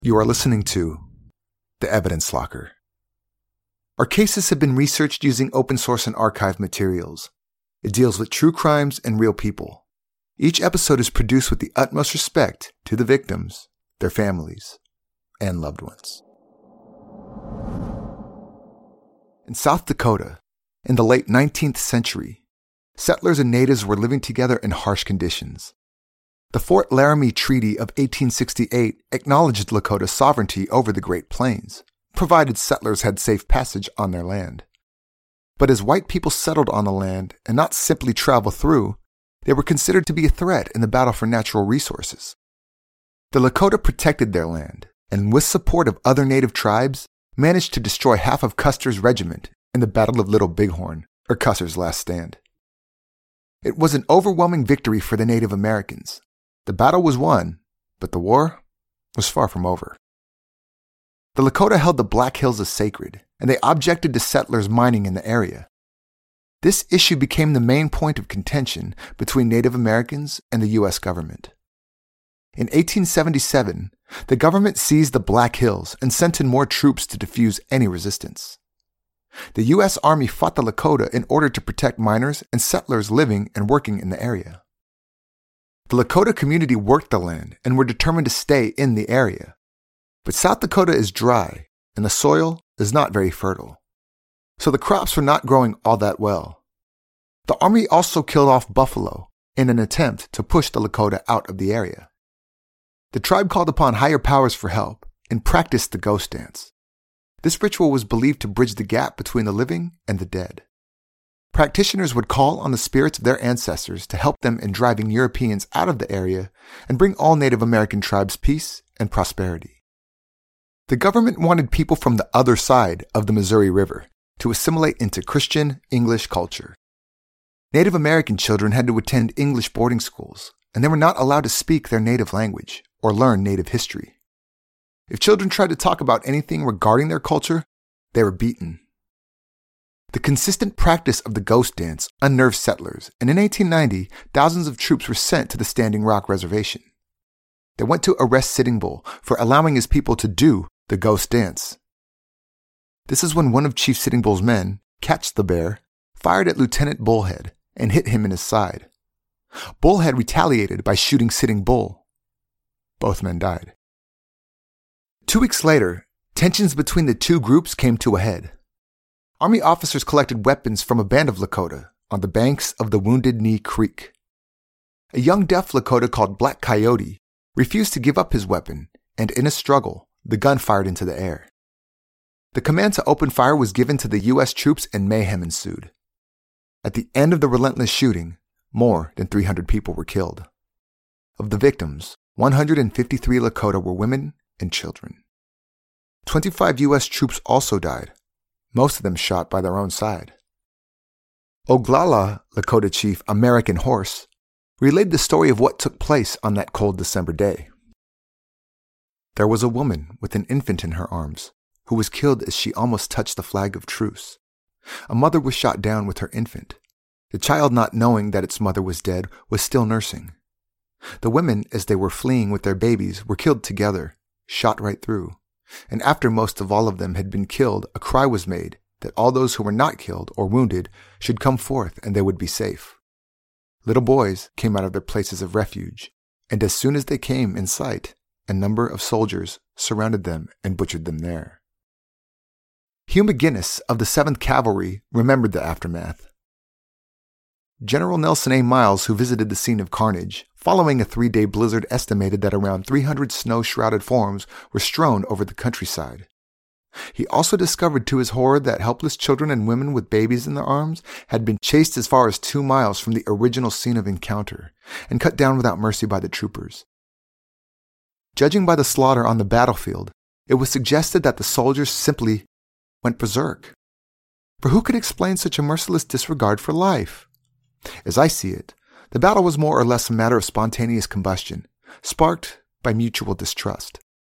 You are listening to The Evidence Locker. Our cases have been researched using open source and archive materials. It deals with true crimes and real people. Each episode is produced with the utmost respect to the victims, their families, and loved ones. In South Dakota, in the late 19th century, settlers and natives were living together in harsh conditions. The Fort Laramie Treaty of 1868 acknowledged Lakota's sovereignty over the Great Plains, provided settlers had safe passage on their land. But as white people settled on the land and not simply travel through, they were considered to be a threat in the battle for natural resources. The Lakota protected their land, and with support of other native tribes, managed to destroy half of Custer's regiment in the Battle of Little Bighorn, or Custer's last stand. It was an overwhelming victory for the Native Americans. The battle was won, but the war was far from over. The Lakota held the Black Hills as sacred, and they objected to settlers mining in the area. This issue became the main point of contention between Native Americans and the U.S. government. In 1877, the government seized the Black Hills and sent in more troops to defuse any resistance. The U.S. Army fought the Lakota in order to protect miners and settlers living and working in the area. The Lakota community worked the land and were determined to stay in the area. But South Dakota is dry, and the soil is not very fertile. So the crops were not growing all that well. The Army also killed off buffalo in an attempt to push the Lakota out of the area. The tribe called upon higher powers for help and practiced the ghost dance. This ritual was believed to bridge the gap between the living and the dead. Practitioners would call on the spirits of their ancestors to help them in driving Europeans out of the area and bring all Native American tribes peace and prosperity. The government wanted people from the other side of the Missouri River to assimilate into Christian English culture. Native American children had to attend English boarding schools, and they were not allowed to speak their native language or learn native history. If children tried to talk about anything regarding their culture, they were beaten. The consistent practice of the ghost dance unnerved settlers, and in 1890, thousands of troops were sent to the Standing Rock Reservation. They went to arrest Sitting Bull for allowing his people to do the ghost dance. This is when one of Chief Sitting Bull's men, Catch the Bear, fired at Lieutenant Bullhead and hit him in his side. Bullhead retaliated by shooting Sitting Bull. Both men died. 2 weeks later, tensions between the two groups came to a head. Army officers collected weapons from a band of Lakota on the banks of the Wounded Knee Creek. A young deaf Lakota called Black Coyote refused to give up his weapon, and in a struggle, the gun fired into the air. The command to open fire was given to the U.S. troops and mayhem ensued. At the end of the relentless shooting, more than 300 people were killed. Of the victims, 153 Lakota were women and children. 25 U.S. troops also died, most of them shot by their own side. Oglala Lakota chief American Horse relayed the story of what took place on that cold December day. There was a woman with an infant in her arms who was killed as she almost touched the flag of truce. A mother was shot down with her infant. The child, not knowing that its mother was dead, was still nursing. The women, as they were fleeing with their babies, were killed together, shot right through. And after most of all of them had been killed, a cry was made that all those who were not killed or wounded should come forth and they would be safe. Little boys came out of their places of refuge, and as soon as they came in sight, a number of soldiers surrounded them and butchered them there. Hugh McGinnis of the 7th Cavalry remembered the aftermath. General Nelson A. Miles, who visited the scene of carnage, following a 3-day blizzard, estimated that around 300 snow-shrouded forms were strewn over the countryside. He also discovered to his horror that helpless children and women with babies in their arms had been chased as far as 2 miles from the original scene of encounter and cut down without mercy by the troopers. Judging by the slaughter on the battlefield, it was suggested that the soldiers simply went berserk. For who could explain such a merciless disregard for life? As I see it, the battle was more or less a matter of spontaneous combustion, sparked by mutual distrust.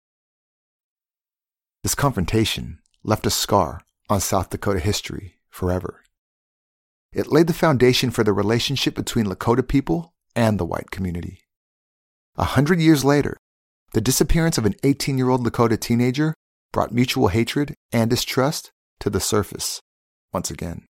This confrontation left a scar on South Dakota history forever. It laid the foundation for the relationship between Lakota people and the white community. 100 years later, the disappearance of an 18-year-old Lakota teenager brought mutual hatred and distrust to the surface once again.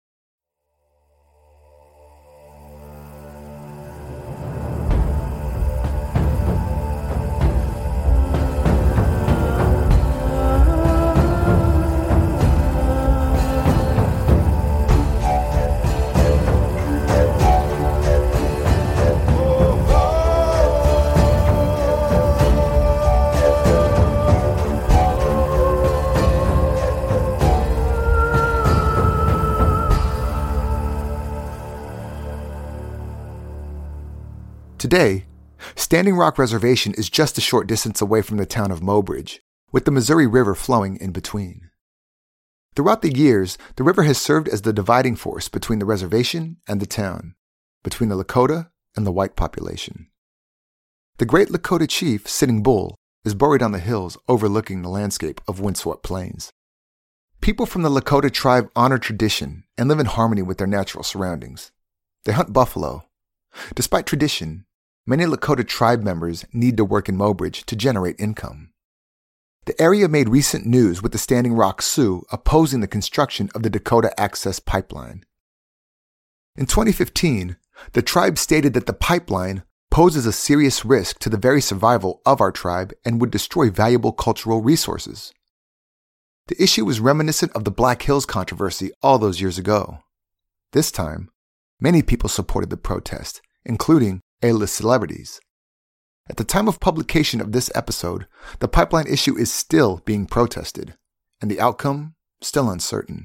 Today, Standing Rock Reservation is just a short distance away from the town of Mobridge, with the Missouri River flowing in between. Throughout the years, the river has served as the dividing force between the reservation and the town, between the Lakota and the white population. The great Lakota chief, Sitting Bull, is buried on the hills overlooking the landscape of windswept plains. People from the Lakota tribe honor tradition and live in harmony with their natural surroundings. They hunt buffalo. Despite tradition, many Lakota tribe members need to work in Mobridge to generate income. The area made recent news with the Standing Rock Sioux opposing the construction of the Dakota Access Pipeline. In 2015, the tribe stated that the pipeline poses a serious risk to the very survival of our tribe and would destroy valuable cultural resources. The issue was reminiscent of the Black Hills controversy all those years ago. This time, many people supported the protest, including A-list celebrities. At the time of publication of this episode, the pipeline issue is still being protested, and the outcome still uncertain.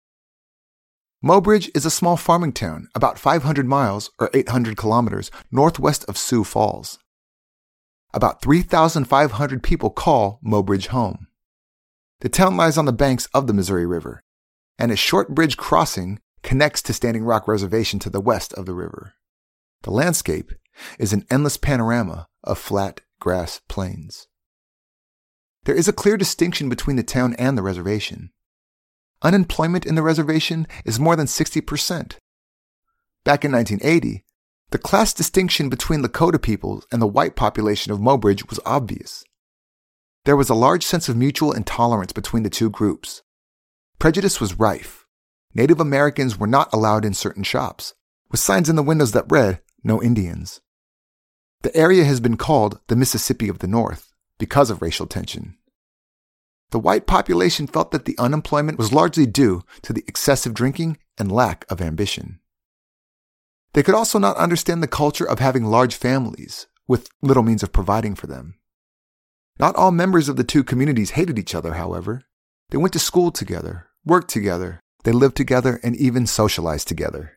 Mobridge is a small farming town about 500 miles or 800 kilometers northwest of Sioux Falls. About 3,500 people call Mobridge home. The town lies on the banks of the Missouri River, and a short bridge crossing connects to Standing Rock Reservation to the west of the river. The landscape is an endless panorama of flat grass plains. There is a clear distinction between the town and the reservation. Unemployment in the reservation is more than 60%. Back in 1980, the class distinction between Lakota peoples and the white population of Mobridge was obvious. There was a large sense of mutual intolerance between the two groups. Prejudice was rife. Native Americans were not allowed in certain shops, with signs in the windows that read, "No Indians." The area has been called the Mississippi of the North because of racial tension. The white population felt that the unemployment was largely due to the excessive drinking and lack of ambition. They could also not understand the culture of having large families with little means of providing for them. Not all members of the two communities hated each other, however. They went to school together, worked together, they lived together, and even socialized together.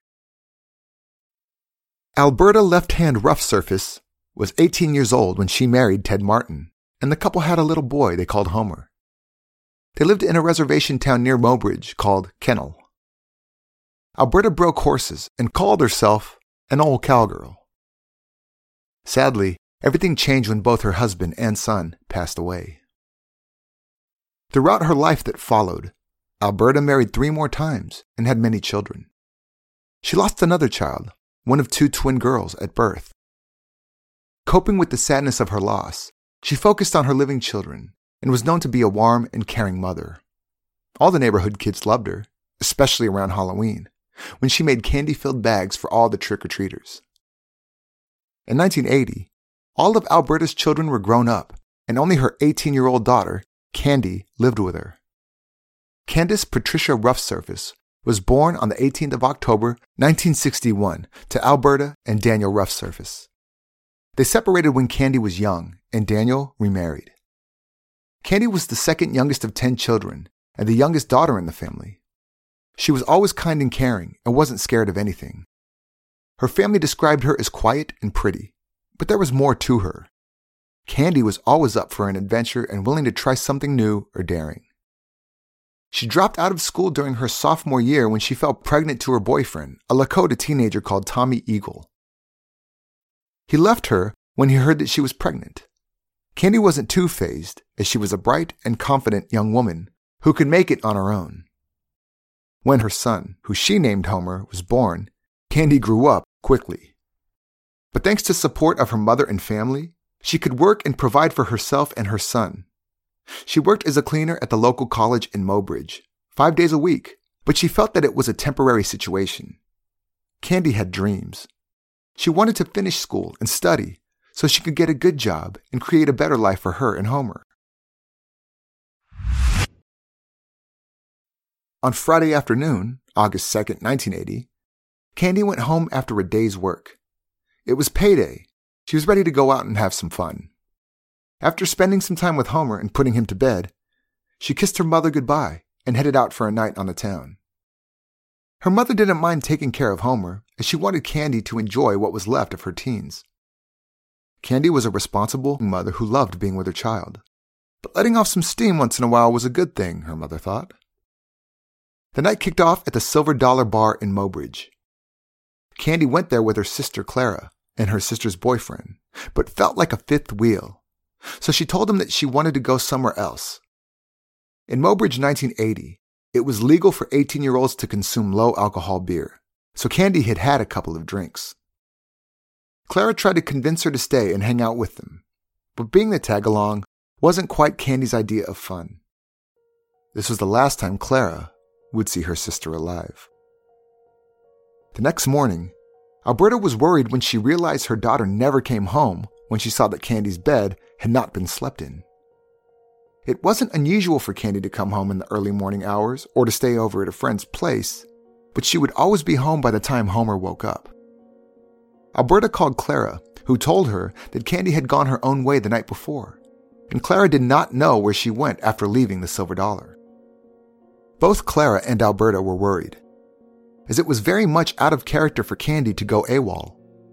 Alberta Left-Hand Rough Surface was 18 years old when she married Ted Martin, and the couple had a little boy they called Homer. They lived in a reservation town near Mobridge called Kennel. Alberta broke horses and called herself an old cowgirl. Sadly, everything changed when both her husband and son passed away. Throughout her life that followed, Alberta married 3 more times and had many children. She lost another child, one of 2 twin girls, at birth. Coping with the sadness of her loss, she focused on her living children and was known to be a warm and caring mother. All the neighborhood kids loved her, especially around Halloween, when she made candy-filled bags for all the trick-or-treaters. In 1980, all of Alberta's children were grown up, and only her 18-year-old daughter, Candy, lived with her. Candace Patricia Rough Surface was born on the 18th of October, 1961, to Alberta and Daniel Rough Surface. They separated when Candy was young, and Daniel remarried. Candy was the second youngest of 10 children and the youngest daughter in the family. She was always kind and caring and wasn't scared of anything. Her family described her as quiet and pretty, but there was more to her. Candy was always up for an adventure and willing to try something new or daring. She dropped out of school during her sophomore year when she fell pregnant to her boyfriend, a Lakota teenager called Tommy Eagle. He left her when he heard that she was pregnant. Candy wasn't too fazed, as she was a bright and confident young woman who could make it on her own. When her son, who she named Homer, was born, Candy grew up quickly. But thanks to support of her mother and family, She could work and provide for herself and her son. She worked as a cleaner at the local college in Mobridge, 5 days a week, but she felt that it was a temporary situation. Candy had dreams. She wanted to finish school and study so she could get a good job and create a better life for her and Homer. On Friday afternoon, August 2nd, 1980, Candy went home after a day's work. It was payday. She was ready to go out and have some fun. After spending some time with Homer and putting him to bed, she kissed her mother goodbye and headed out for a night on the town. Her mother didn't mind taking care of Homer, as she wanted Candy to enjoy what was left of her teens. Candy was a responsible mother who loved being with her child. But letting off some steam once in a while was a good thing, her mother thought. The night kicked off at the Silver Dollar Bar in Mobridge. Candy went there with her sister Clara and her sister's boyfriend, but felt like a fifth wheel. So she told them that she wanted to go somewhere else. In Mobridge 1980, it was legal for 18-year-olds to consume low-alcohol beer, so Candy had had a couple of drinks. Clara tried to convince her to stay and hang out with them, but being the tag-along wasn't quite Candy's idea of fun. This was the last time Clara would see her sister alive. The next morning, Alberta was worried when she realized her daughter never came home when she saw that Candy's bed had not been slept in. It wasn't unusual for Candy to come home in the early morning hours or to stay over at a friend's place, but she would always be home by the time Homer woke up. Alberta called Clara, who told her that Candy had gone her own way the night before, and Clara did not know where she went after leaving the Silver Dollar. Both Clara and Alberta were worried, as it was very much out of character for Candy to go AWOL.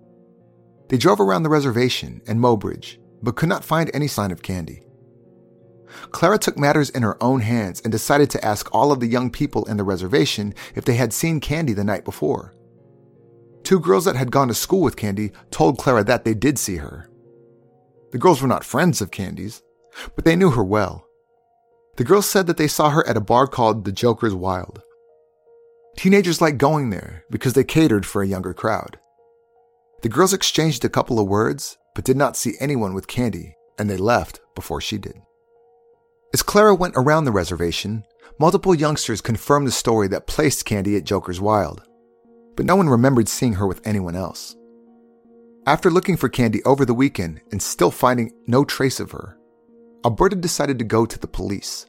They drove around the reservation and Mobridge, but could not find any sign of Candy. Clara took matters in her own hands and decided to ask all of the young people in the reservation if they had seen Candy the night before. 2 girls that had gone to school with Candy told Clara that they did see her. The girls were not friends of Candy's, but they knew her well. The girls said that they saw her at a bar called the Joker's Wild. Teenagers liked going there because they catered for a younger crowd. The girls exchanged a couple of words, but did not see anyone with Candy, and they left before she did. As Clara went around the reservation, multiple youngsters confirmed the story that placed Candy at Joker's Wild, but no one remembered seeing her with anyone else. After looking for Candy over the weekend and still finding no trace of her, Alberta decided to go to the police.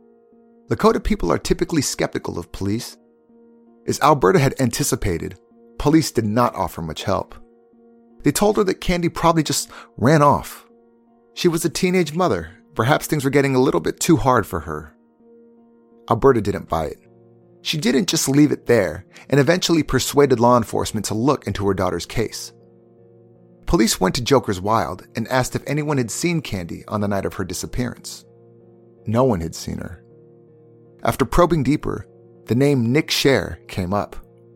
Lakota people are typically skeptical of police. As Alberta had anticipated, police did not offer much help. They told her that Candy probably just ran off. She was a teenage mother. Perhaps things were getting a little bit too hard for her. Alberta didn't buy it. She didn't just leave it there and eventually persuaded law enforcement to look into her daughter's case. Police went to Joker's Wild and asked if anyone had seen Candy on the night of her disappearance. No one had seen her. After probing deeper, the name Nick Scher came up.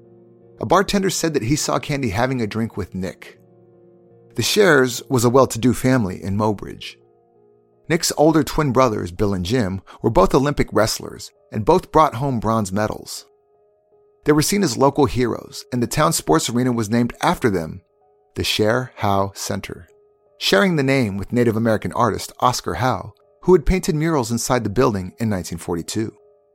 A bartender said that he saw Candy having a drink with Nick. The Schers was a well-to-do family in Mobridge. Nick's older twin brothers, Bill and Jim, were both Olympic wrestlers and both brought home bronze medals. They were seen as local heroes, and the town sports arena was named after them, the Scher Howe Center, sharing the name with Native American artist Oscar Howe, who had painted murals inside the building in 1942.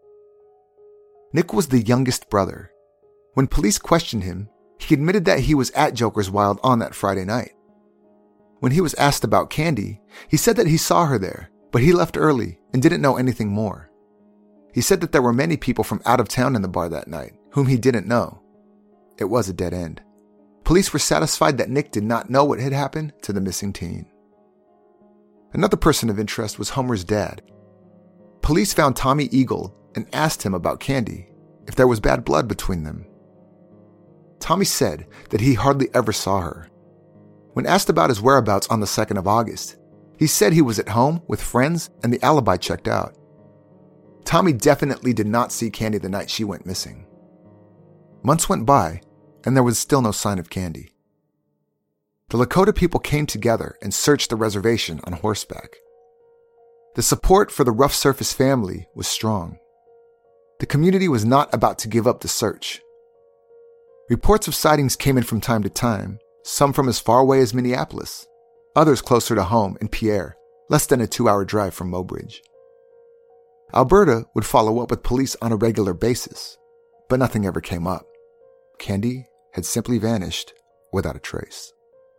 Nick was the youngest brother. When police questioned him, he admitted that he was at Joker's Wild on that Friday night. When he was asked about Candy, he said that he saw her there, but he left early and didn't know anything more. He said that there were many people from out of town in the bar that night, whom he didn't know. It was a dead end. Police were satisfied that Nick did not know what had happened to the missing teen. Another person of interest was Homer's dad. Police found Tommy Eagle and asked him about Candy, if there was bad blood between them. Tommy said that he hardly ever saw her. When asked about his whereabouts on the 2nd of August, he said he was at home with friends and the alibi checked out. Tommy definitely did not see Candy the night she went missing. Months went by, and there was still no sign of Candy. The Lakota people came together and searched the reservation on horseback. The support for the Rough Surface family was strong. The community was not about to give up the search. Reports of sightings came in from time to time, some from as far away as Minneapolis. others closer to home in Pierre, less than a 2-hour drive from Mobridge. Alberta would follow up with police on a regular basis, but nothing ever came up. Candy had simply vanished without a trace.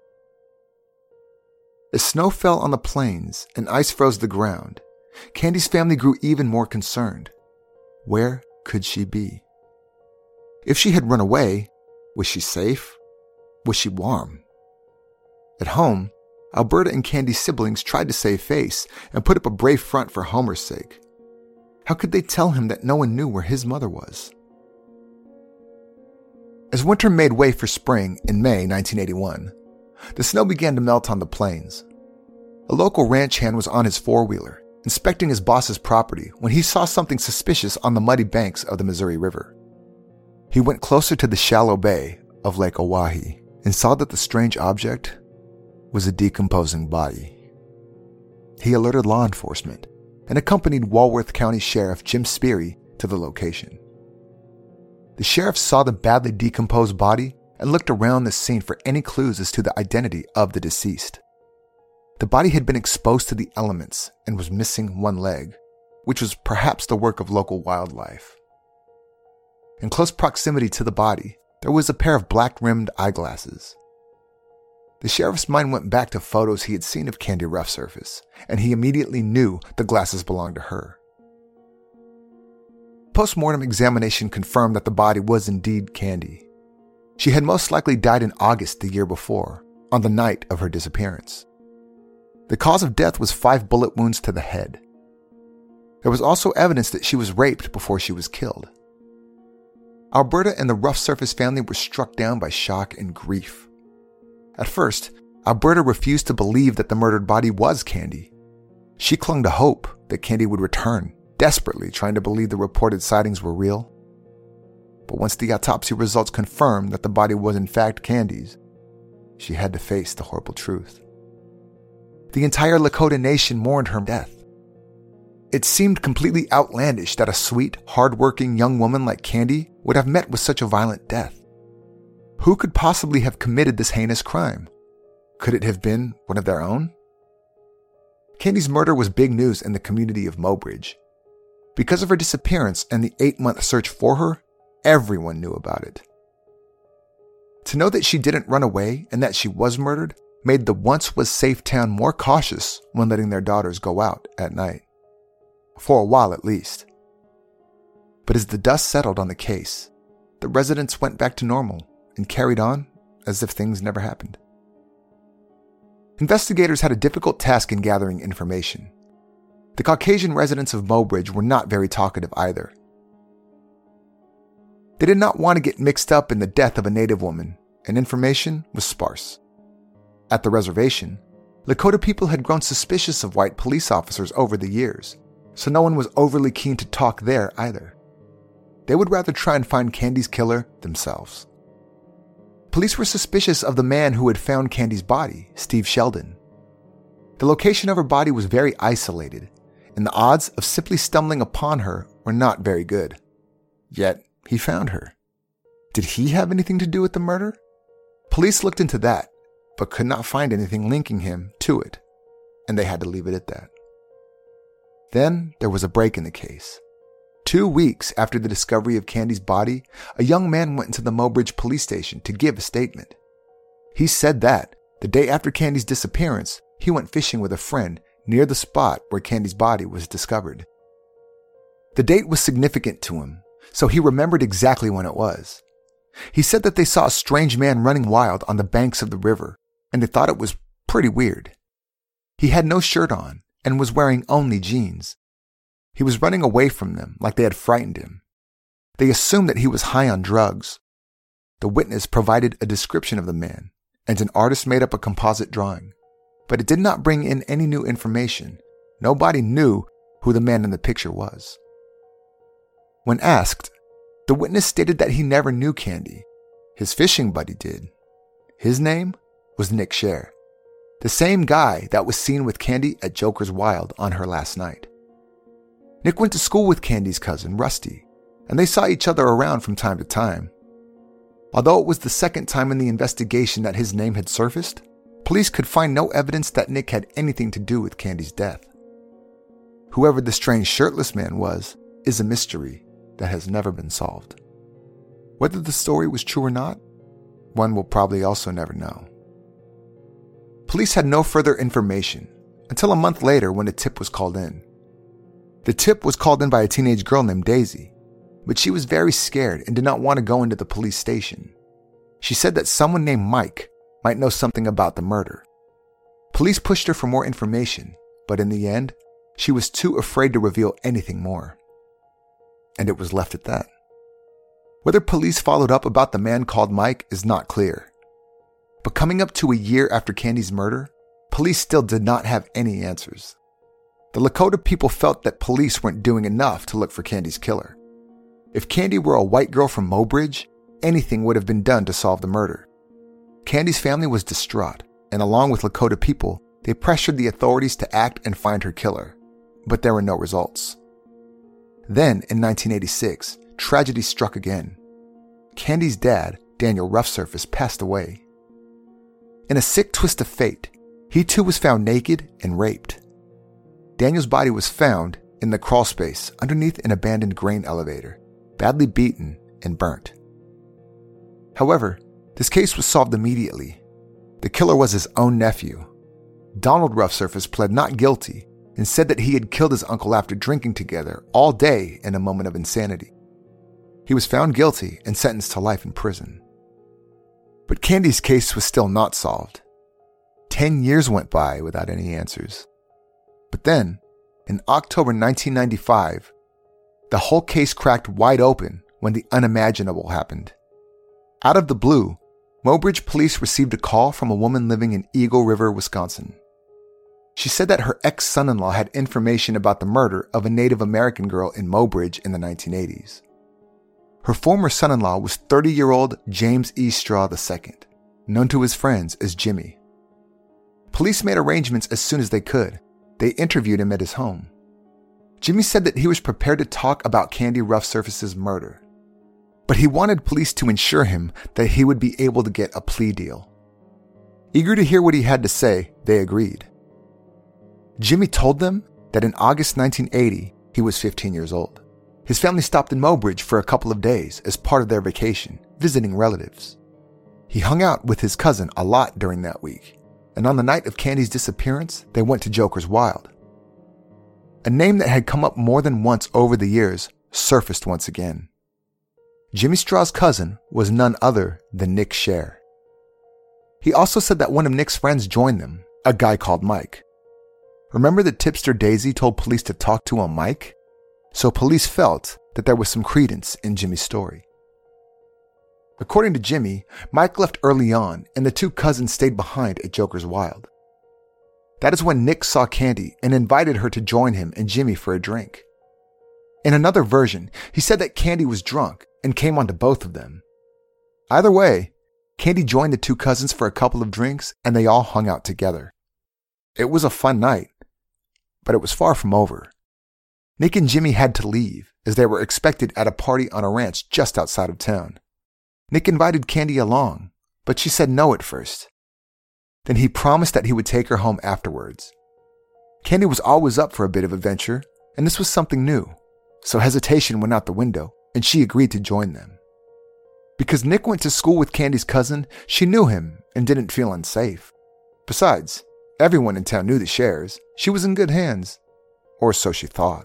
As snow fell on the plains and ice froze the ground, Candy's family grew even more concerned. Where could she be? If she had run away, was she safe? Was she warm? At home, Alberta and Candy's siblings tried to save face and put up a brave front for Homer's sake. How could they tell him that no one knew where his mother was? As winter made way for spring in May 1981, the snow began to melt on the plains. A local ranch hand was on his four-wheeler, inspecting his boss's property when he saw something suspicious on the muddy banks of the Missouri River. He went closer to the shallow bay of Lake Oahe and saw that the strange object was a decomposing body. He alerted law enforcement and accompanied Walworth County Sheriff Jim Sperry to the location. The sheriff saw the badly decomposed body and looked around the scene for any clues as to the identity of the deceased. The body had been exposed to the elements and was missing one leg, which was perhaps the work of local wildlife. In close proximity to the body, there was a pair of black-rimmed eyeglasses. The sheriff's mind went back to photos he had seen of Candy Roughsurface, and he immediately knew the glasses belonged to her. Post-mortem examination confirmed that the body was indeed Candy. She had most likely died in August the year before, on the night of her disappearance. The cause of death was 5 bullet wounds to the head. There was also evidence that she was raped before she was killed. Alberta and the Roughsurface family were struck down by shock and grief. At first, Alberta refused to believe that the murdered body was Candy. She clung to hope that Candy would return, desperately trying to believe the reported sightings were real. But once the autopsy results confirmed that the body was in fact Candy's, she had to face the horrible truth. The entire Lakota nation mourned her death. It seemed completely outlandish that a sweet, hard-working young woman like Candy would have met with such a violent death. Who could possibly have committed this heinous crime? Could it have been one of their own? Candy's murder was big news in the community of Mobridge. Because of her disappearance and the 8-month search for her, everyone knew about it. To know that she didn't run away and that she was murdered made the once-was-safe town more cautious when letting their daughters go out at night. For a while at least. But as the dust settled on the case, the residents went back to normal and carried on as if things never happened. Investigators had a difficult task in gathering information. The Caucasian residents of Mobridge were not very talkative either. They did not want to get mixed up in the death of a native woman, and information was sparse. At the reservation, Lakota people had grown suspicious of white police officers over the years, so no one was overly keen to talk there either. They would rather try and find Candy's killer themselves. Police were suspicious of the man who had found Candy's body, Steve Sheldon. The location of her body was very isolated, and the odds of simply stumbling upon her were not very good. Yet, he found her. Did he have anything to do with the murder? Police looked into that, but could not find anything linking him to it, and they had to leave it at that. Then there was a break in the case. 2 weeks after the discovery of Candy's body, a young man went into the Mobridge police station to give a statement. He said that, the day after Candy's disappearance, he went fishing with a friend near the spot where Candy's body was discovered. The date was significant to him, so he remembered exactly when it was. He said that they saw a strange man running wild on the banks of the river, and they thought it was pretty weird. He had no shirt on and was wearing only jeans. He was running away from them like they had frightened him. They assumed that he was high on drugs. The witness provided a description of the man, and an artist made up a composite drawing. But it did not bring in any new information. Nobody knew who the man in the picture was. When asked, the witness stated that he never knew Candy. His fishing buddy did. His name was Nick Scher, the same guy that was seen with Candy at Joker's Wild on her last night. Nick went to school with Candy's cousin, Rusty, and they saw each other around from time to time. Although it was the second time in the investigation that his name had surfaced, Police could find no evidence that Nick had anything to do with Candy's death. Whoever the strange shirtless man was is a mystery that has never been solved. Whether the story was true or not, one will probably also never know. Police had no further information until a month later when a tip was called in. The tip was called in by a teenage girl named Daisy, but she was very scared and did not want to go into the police station. She said that someone named Mike might know something about the murder. Police pushed her for more information, but in the end, she was too afraid to reveal anything more. And it was left at that. Whether police followed up about the man called Mike is not clear. But coming up to a year after Candy's murder, police still did not have any answers. The Lakota people felt that police weren't doing enough to look for Candy's killer. If Candy were a white girl from Mobridge, anything would have been done to solve the murder. Candy's family was distraught, and along with Lakota people, they pressured the authorities to act and find her killer, but there were no results. Then, in 1986, tragedy struck again. Candy's dad, Daniel Roughsurface, passed away. In a sick twist of fate, he too was found naked and raped. Daniel's body was found in the crawl space underneath an abandoned grain elevator, badly beaten and burnt. However, this case was solved immediately. The killer was his own nephew. Donald Roughsurface pled not guilty and said that he had killed his uncle after drinking together all day in a moment of insanity. He was found guilty and sentenced to life in prison. But Candy's case was still not solved. 10 years went by without any answers. But then, in October 1995, the whole case cracked wide open when the unimaginable happened. Out of the blue, Mobridge police received a call from a woman living in Eagle River, Wisconsin. She said that her ex-son-in-law had information about the murder of a Native American girl in Mobridge in the 1980s. Her former son-in-law was 30-year-old James E. Straw II, known to his friends as Jimmy. Police made arrangements as soon as they could. They interviewed him at his home. Jimmy said that he was prepared to talk about Candy Roughsurface's murder, but he wanted police to ensure him that he would be able to get a plea deal. Eager to hear what he had to say, they agreed. Jimmy told them that in August 1980, he was 15 years old. His family stopped in Mobridge for a couple of days as part of their vacation, visiting relatives. He hung out with his cousin a lot during that week, and on the night of Candy's disappearance, they went to Joker's Wild. A name that had come up more than once over the years surfaced once again. Jimmy Straw's cousin was none other than Nick Scher. He also said that one of Nick's friends joined them, a guy called Mike. Remember that tipster Daisy told police to talk to a Mike? So police felt that there was some credence in Jimmy's story. According to Jimmy, Mike left early on and the two cousins stayed behind at Joker's Wild. That is when Nick saw Candy and invited her to join him and Jimmy for a drink. In another version, he said that Candy was drunk and came onto both of them. Either way, Candy joined the two cousins for a couple of drinks and they all hung out together. It was a fun night, but it was far from over. Nick and Jimmy had to leave as they were expected at a party on a ranch just outside of town. Nick invited Candy along, but she said no at first. Then he promised that he would take her home afterwards. Candy was always up for a bit of adventure, and this was something new, so hesitation went out the window, and she agreed to join them. Because Nick went to school with Candy's cousin, she knew him and didn't feel unsafe. Besides, everyone in town knew the Schers. She was in good hands, or so she thought.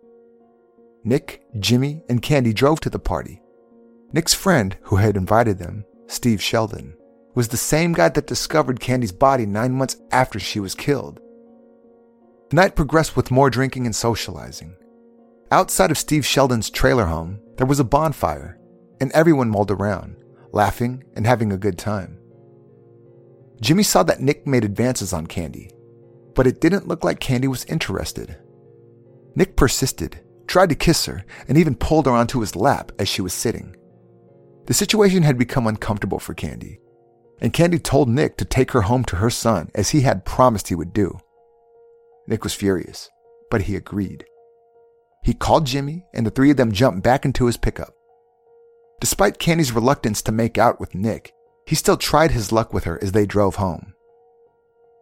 Nick, Jimmy, and Candy drove to the party. Nick's friend, who had invited them, Steve Sheldon, was the same guy that discovered Candy's body 9 months after she was killed. The night progressed with more drinking and socializing. Outside of Steve Sheldon's trailer home, there was a bonfire, and everyone mulled around, laughing and having a good time. Jimmy saw that Nick made advances on Candy, but it didn't look like Candy was interested. Nick persisted, tried to kiss her, and even pulled her onto his lap as she was sitting. The situation had become uncomfortable for Candy, and Candy told Nick to take her home to her son as he had promised he would do. Nick was furious, but he agreed. He called Jimmy, and the three of them jumped back into his pickup. Despite Candy's reluctance to make out with Nick, he still tried his luck with her as they drove home.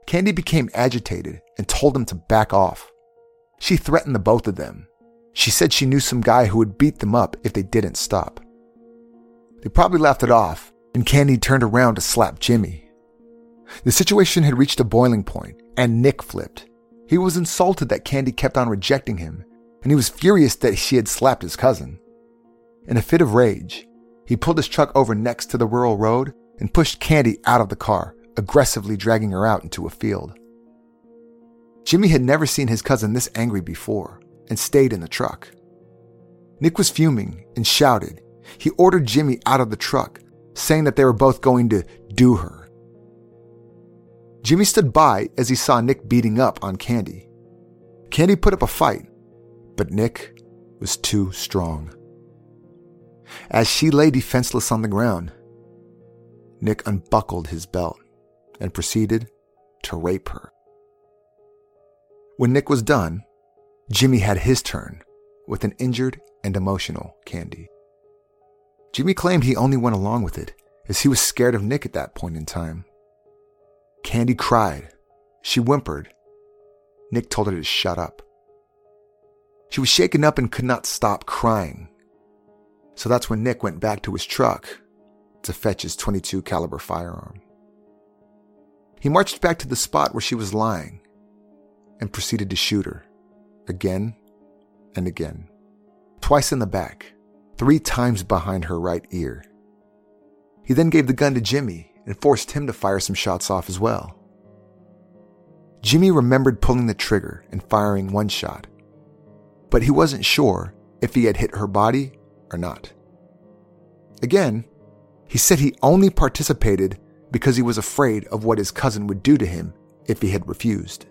Candy became agitated and told him to back off. She threatened the both of them. She said she knew some guy who would beat them up if they didn't stop. They probably laughed it off, and Candy turned around to slap Jimmy. The situation had reached a boiling point, and Nick flipped. He was insulted that Candy kept on rejecting him, and he was furious that she had slapped his cousin. In a fit of rage, he pulled his truck over next to the rural road and pushed Candy out of the car, aggressively dragging her out into a field. Jimmy had never seen his cousin this angry before and stayed in the truck. Nick was fuming and shouted. He ordered Jimmy out of the truck, saying that they were both going to do her. Jimmy stood by as he saw Nick beating up on Candy. Candy put up a fight, but Nick was too strong. As she lay defenseless on the ground, Nick unbuckled his belt and proceeded to rape her. When Nick was done, Jimmy had his turn with an injured and emotional Candy. Jimmy claimed he only went along with it as he was scared of Nick at that point in time. Candy cried. She whimpered. Nick told her to shut up. She was shaken up and could not stop crying. So that's when Nick went back to his truck to fetch his .22 caliber firearm. He marched back to the spot where she was lying and proceeded to shoot her again and again. Twice in the back, 3 times behind her right ear. He then gave the gun to Jimmy and forced him to fire some shots off as well. Jimmy remembered pulling the trigger and firing 1 shot, but he wasn't sure if he had hit her body or not. Again, he said he only participated because he was afraid of what his cousin would do to him if he had refused.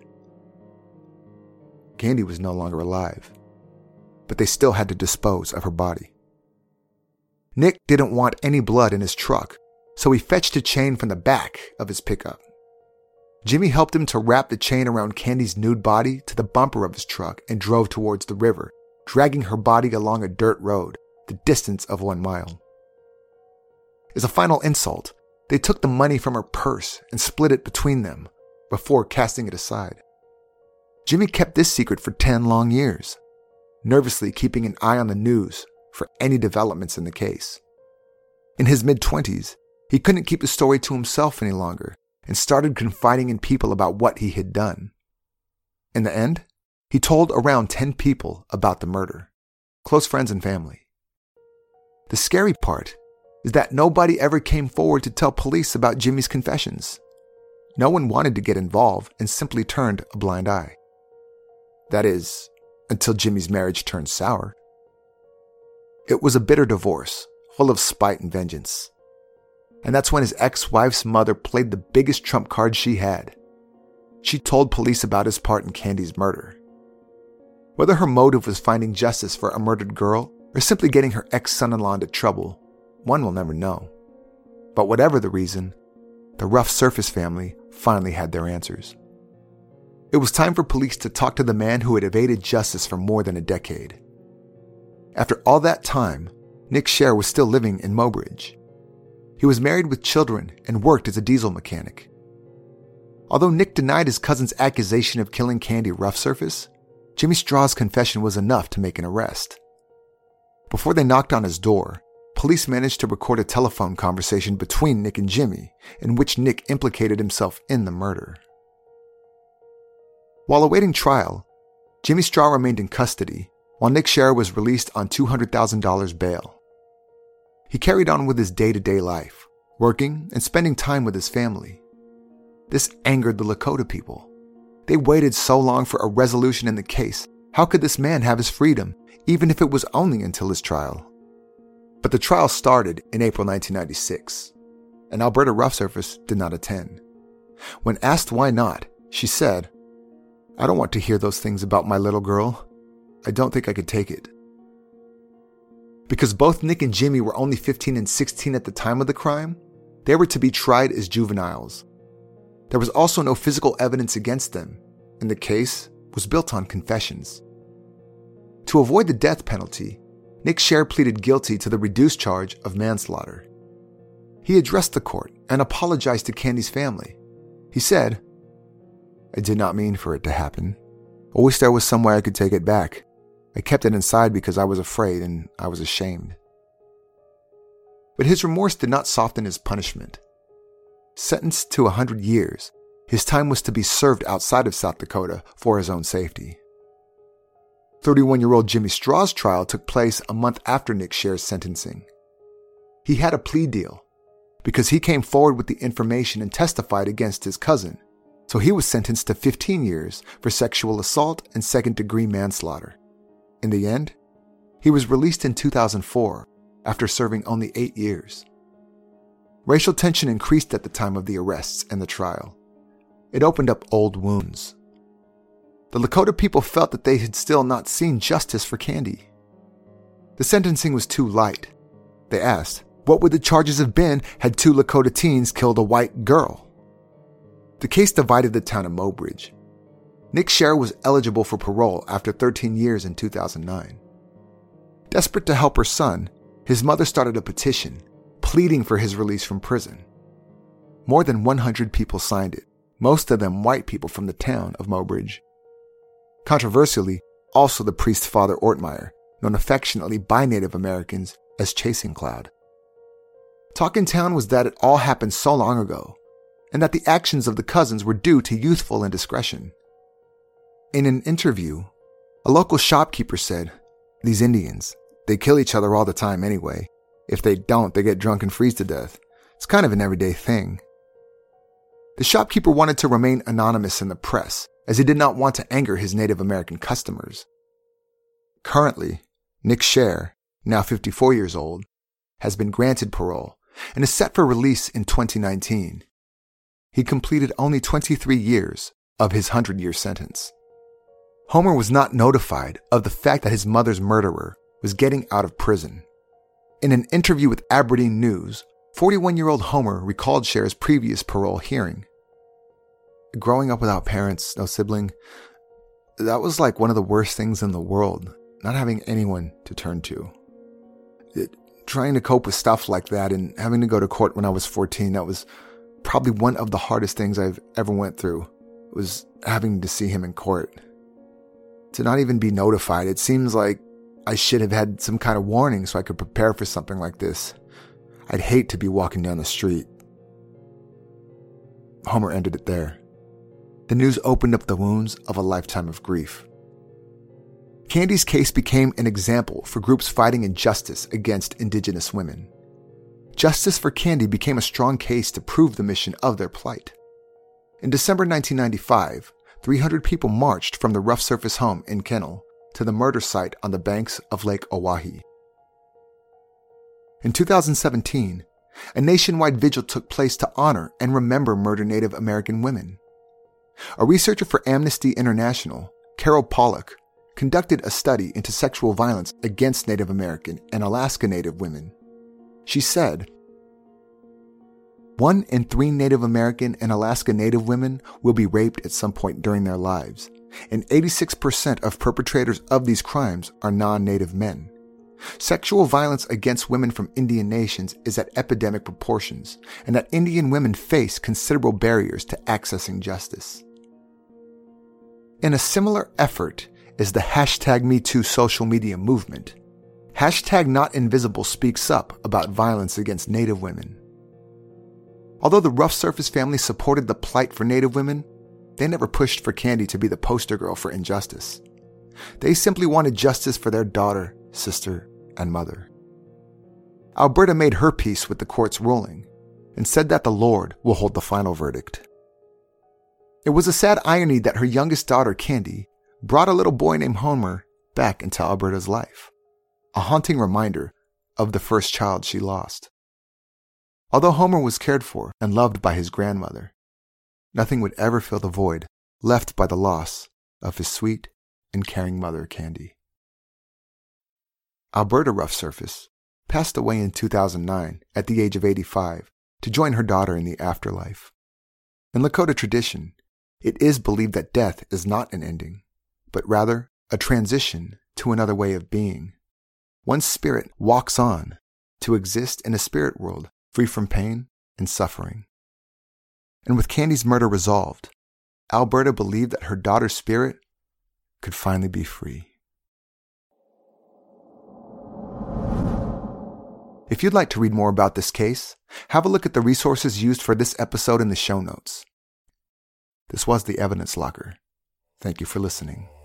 Candy was no longer alive, but they still had to dispose of her body. Nick didn't want any blood in his truck, so he fetched a chain from the back of his pickup. Jimmy helped him to wrap the chain around Candy's nude body to the bumper of his truck and drove towards the river, dragging her body along a dirt road, the distance of 1 mile. As a final insult, they took the money from her purse and split it between them before casting it aside. Jimmy kept this secret for 10 long years, nervously keeping an eye on the news for any developments in the case. In his mid-20s, he couldn't keep the story to himself any longer and started confiding in people about what he had done. In the end, he told around 10 people about the murder, close friends and family. The scary part is that nobody ever came forward to tell police about Jimmy's confessions. No one wanted to get involved and simply turned a blind eye. That is, until Jimmy's marriage turned sour. It was a bitter divorce, full of spite and vengeance. And that's when his ex-wife's mother played the biggest trump card she had. She told police about his part in Candy's murder. Whether her motive was finding justice for a murdered girl or simply getting her ex-son-in-law into trouble, one will never know. But whatever the reason, the Rough Surface family finally had their answers. It was time for police to talk to the man who had evaded justice for more than a decade. After all that time, Nick Scher was still living in Mobridge. He was married with children and worked as a diesel mechanic. Although Nick denied his cousin's accusation of killing Candy Rough Surface, Jimmy Straw's confession was enough to make an arrest. Before they knocked on his door, police managed to record a telephone conversation between Nick and Jimmy, in which Nick implicated himself in the murder. While awaiting trial, Jimmy Straw remained in custody, while Nick Scher was released on $200,000 bail. He carried on with his day-to-day life, working and spending time with his family. This angered the Lakota people. They waited so long for a resolution in the case. How could this man have his freedom, even if it was only until his trial? But the trial started in April 1996, and Alberta Rough Surface did not attend. When asked why not, she said, "I don't want to hear those things about my little girl. I don't think I could take it." Because both Nick and Jimmy were only 15 and 16 at the time of the crime, they were to be tried as juveniles. There was also no physical evidence against them, and the case was built on confessions. To avoid the death penalty, Nick Scher pleaded guilty to the reduced charge of manslaughter. He addressed the court and apologized to Candy's family. He said, I did not mean for it to happen. I wish there was some way I could take it back. I kept it inside because I was afraid and I was ashamed. But his remorse did not soften his punishment. Sentenced to 100 years, his time was to be served outside of South Dakota for his own safety. 31-year-old Jimmy Straw's trial took place a month after Nick Scher's sentencing. He had a plea deal because he came forward with the information and testified against his cousin, so he was sentenced to 15 years for sexual assault and second-degree manslaughter. In the end, he was released in 2004 after serving only 8 years. Racial tension increased at the time of the arrests and the trial. It opened up old wounds. The Lakota people felt that they had still not seen justice for Candy. The sentencing was too light. They asked, what would the charges have been had 2 Lakota teens killed a white girl? The case divided the town of Mobridge. Nick Scher was eligible for parole after 13 years in 2009. Desperate to help her son, his mother started a petition, pleading for his release from prison. More than 100 people signed it, most of them white people from the town of Mobridge. Controversially, also the priest Father Ortmeyer, known affectionately by Native Americans as Chasing Cloud. Talk in town was that it all happened so long ago, and that the actions of the cousins were due to youthful indiscretion. In an interview, a local shopkeeper said, "These Indians, they kill each other all the time anyway. If they don't, they get drunk and freeze to death. It's kind of an everyday thing." The shopkeeper wanted to remain anonymous in the press, as he did not want to anger his Native American customers. Currently, Nick Scher, now 54 years old, has been granted parole and is set for release in 2019. He completed only 23 years of his 100-year sentence. Homer was not notified of the fact that his mother's murderer was getting out of prison. In an interview with Aberdeen News, 41-year-old Homer recalled Scher's previous parole hearing. Growing up without parents, no sibling, that was like one of the worst things in the world, not having anyone to turn to. Trying to cope with stuff like that and having to go to court when I was 14, that was probably one of the hardest things I've ever went through, was having to see him in court. To not even be notified, it seems like I should have had some kind of warning so I could prepare for something like this. I'd hate to be walking down the street. Homer ended it there. The news opened up the wounds of a lifetime of grief. Candy's case became an example for groups fighting injustice against Indigenous women. Justice for Candy became a strong case to prove the mission of their plight. In December 1995, 300 people marched from the rough surface home in Kennel to the murder site on the banks of Lake Oahe. In 2017, a nationwide vigil took place to honor and remember murdered Native American women. A researcher for Amnesty International, Carol Pollack, conducted a study into sexual violence against Native American and Alaska Native women. She said, 1 in 3 Native American and Alaska Native women will be raped at some point during their lives, and 86% of perpetrators of these crimes are non-Native men. Sexual violence against women from Indian nations is at epidemic proportions, and that Indian women face considerable barriers to accessing justice. In a similar effort is the #MeToo social media movement. #NotInvisible speaks up about violence against Native women. Although the Rough Surface family supported the plight for Native women, they never pushed for Candy to be the poster girl for injustice. They simply wanted justice for their daughter, sister, and mother. Alberta made her peace with the court's ruling and said that the Lord will hold the final verdict. It was a sad irony that her youngest daughter, Candy, brought a little boy named Homer back into Alberta's life, a haunting reminder of the first child she lost. Although Homer was cared for and loved by his grandmother, nothing would ever fill the void left by the loss of his sweet and caring mother, Candy. Alberta Rough Surface passed away in 2009 at the age of 85 to join her daughter in the afterlife. In Lakota tradition, it is believed that death is not an ending, but rather a transition to another way of being. One's spirit walks on to exist in a spirit world free from pain and suffering. And with Candy's murder resolved, Alberta believed that her daughter's spirit could finally be free. If you'd like to read more about this case, have a look at the resources used for this episode in the show notes. This was the Evidence Locker. Thank you for listening.